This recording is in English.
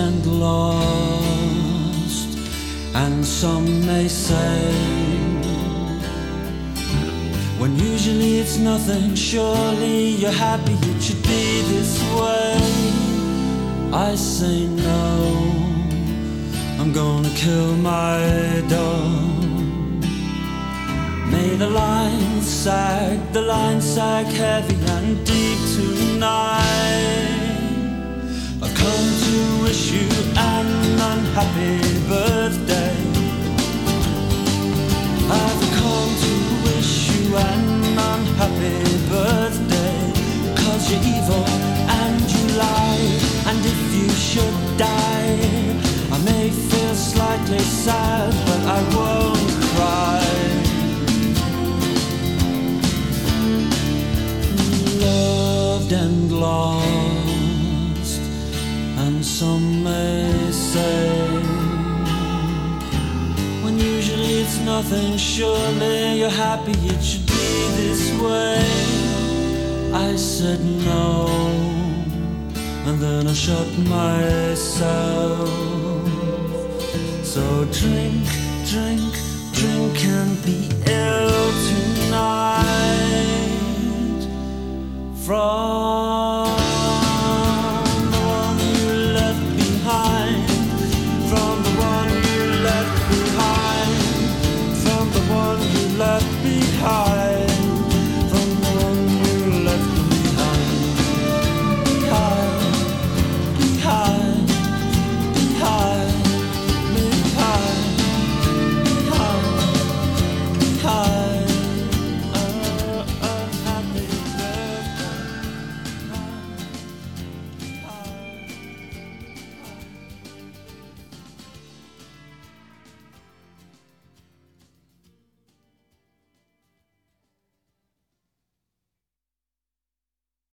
and lost, and some may say, when usually it's nothing, surely you're happy it should be this way. I say no, I'm gonna kill my dog. May the lines sag heavy and deep tonight. I've come to wish you an unhappy birthday. I've come to wish you an unhappy birthday, 'cause you're evil and you lie, and if you should die, I may feel slightly sad, but I won't cry. Loved and lost, and some may say, when usually it's nothing, surely you're happy it should be this way. I said no, and then I shut myself. So drink, drink, drink and be ill tonight. From